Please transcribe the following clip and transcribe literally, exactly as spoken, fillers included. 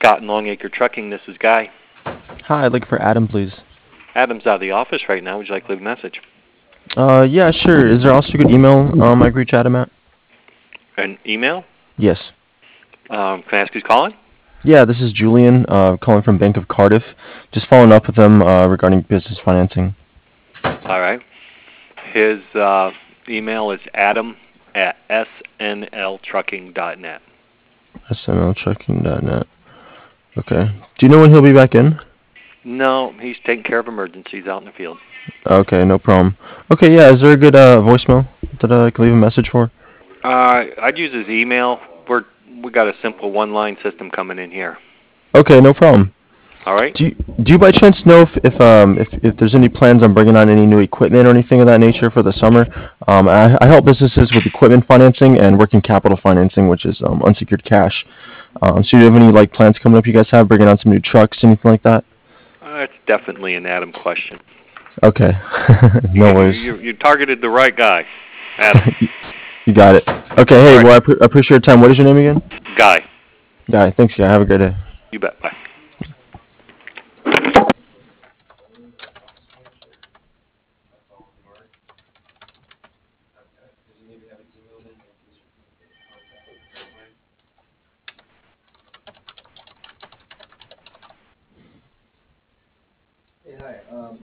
Scott and Longacre Trucking. This is Guy. Hi, I'd like for Adam, please. Adam's out of the office right now. Would you like to leave a message? Uh, yeah, sure. Is there also a good email um, I can reach Adam at? An email? Yes. Um, can I ask who's calling? Yeah, this is Julian, uh, calling from Bank of Cardiff. Just following up with them uh, regarding business financing. All right. His uh, email is adam at s n l trucking dot net. S N L trucking dot net. Okay. Do you know when he'll be back in? No, he's taking care of emergencies out in the field. Okay, no problem. Okay, yeah, is there a good uh, voicemail that uh, I can leave a message for? Uh, I'd use his email. We're we got a simple one-line system coming in here. Okay, no problem. All right. Do you, do you by chance know if if um if, if there's any plans on bringing on any new equipment or anything of that nature for the summer? Um, I, I help businesses with equipment financing and working capital financing, which is um, unsecured cash. Um, so do you have any like plans coming up? You guys have bringing on some new trucks, anything like that? Uh, it's definitely an Adam question. Okay, no you, worries. You, you targeted the right guy, Adam. You got it. Okay, hey, All right. well I pre- appreciate your time. What is your name again? Guy. Guy. Thanks, guy. Have a great day. You bet. Bye.